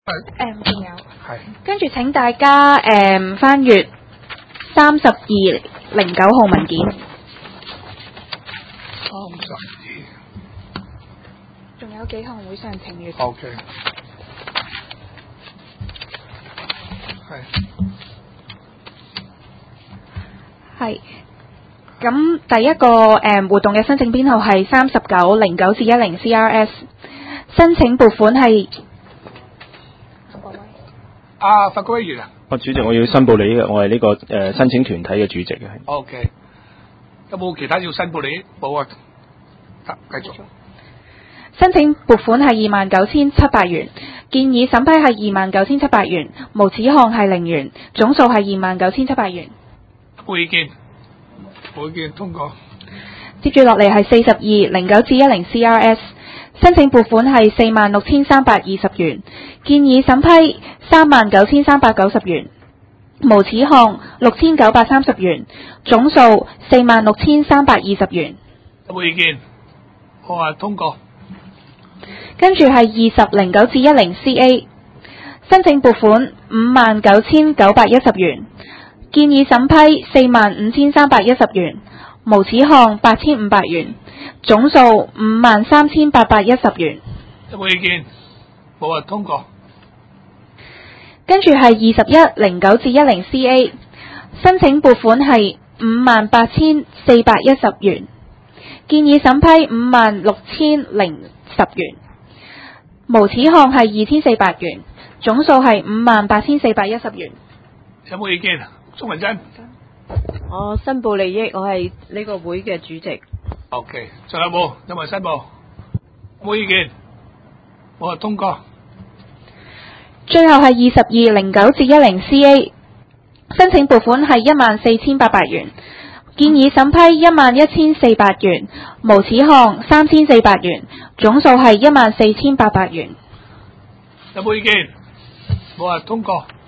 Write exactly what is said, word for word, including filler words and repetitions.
誒，仲有。 係。 跟住請大家誒翻閱三十二零九號文件。 三十二。 仲有幾項會上請閱。 O K。係。 係。咁第一個誒、呃、活動嘅申請編號係三十九零九至一零 C R S， 申請撥款係。 啊，法官委員啊。 啊，主席，我要申報你呢個，我係呢、這個誒、呃、申請團體嘅主席嘅。 O K。有冇其他要申報你？冇啊。得，繼續。 申請撥款係二萬九千七百元，建議審批係二萬九千七百元，無此項係零元，總數係二萬九千七百元。 冇意見。冇意見，通過。 接住落嚟係四十二零九至一零 C R S， 申請撥款係四萬六千三百二十元，建議審批三萬九千三百九十元，無此項六千九百三十元，總數四萬六千三百二十元。 有冇意見？好啊，通過。 跟住係二十零九至一零 C A， 申請撥款五萬九千九百一十元，建議審批四萬五千三百一十元，無此項八千五百元，總數五萬三千八百一十元。 有冇意見？冇啊，通過。 跟住係二十一零九至一零 C A， 申請撥款係五萬八千四百一十元，建議審批五萬六千零十元，無此項係二千四百元，總數係五萬八千四百一十元。 有冇意見？鍾文珍。 我申報利益，我係呢個會嘅主席。 O K， 仲有冇？有冇申報？冇意見。我係通過。 最後係二十二零九至一零 C A， 申請撥款係一萬四千八百元，建議審批一萬一千四百元，無此項三千四百元，總數係一萬四千八百元。 有冇意見？冇啊，通過。